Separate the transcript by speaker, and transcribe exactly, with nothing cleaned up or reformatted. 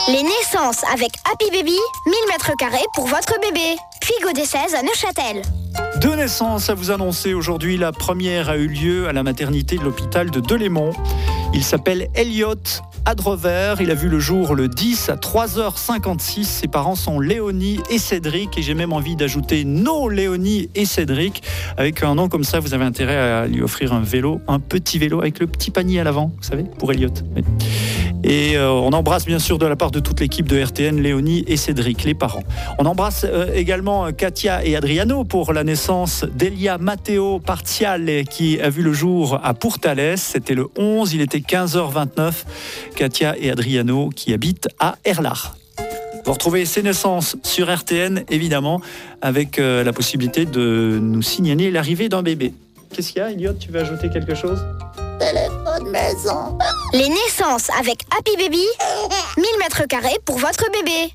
Speaker 1: Les naissances avec Happy Baby, mille mètres carrés pour votre bébé. Puis Godet seize à Neuchâtel.
Speaker 2: Deux naissances à vous annoncer aujourd'hui. La première a eu lieu à la maternité de l'hôpital de Delémont. Il s'appelle Elliot Adrover. Il a vu le jour le dix à trois heures cinquante-six. Ses parents sont Léonie et Cédric. Et j'ai même envie d'ajouter nos Léonie et Cédric. Avec un nom comme ça, vous avez intérêt à lui offrir un vélo, un petit vélo avec le petit panier à l'avant, vous savez, pour Elliot. Oui. Et euh, on embrasse bien sûr de la part de toute l'équipe de R T N, Léonie et Cédric, les parents. On embrasse euh, également Katia et Adriano pour la naissance d'Elia Matteo Partiale qui a vu le jour à Pourtalès. C'était le onze, il était quinze heures vingt-neuf. Katia et Adriano qui habitent à Erlach. Vous retrouvez ces naissances sur R T N, évidemment, avec euh, la possibilité de nous signaler l'arrivée d'un bébé. Qu'est-ce qu'il y a, Elliot? Tu veux ajouter quelque chose?
Speaker 3: Téléphone maison.
Speaker 1: Les naissances avec Happy Baby, mille mètres carrés pour votre bébé.